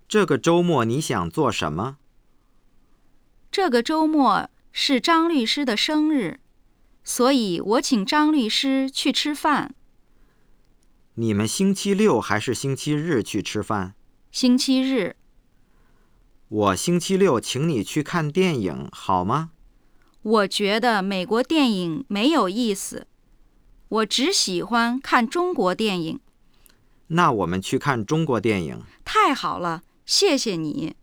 这个周末你想做什么？ 这个周末是张律师的生日，所以我请张律师去吃饭。 你们星期六还是星期日去吃饭？ 星期日。 我星期六请你去看电影，好吗？ 我觉得美国电影没有意思，我只喜欢看中国电影。 那我们去看中国电影。 太好了，谢谢你。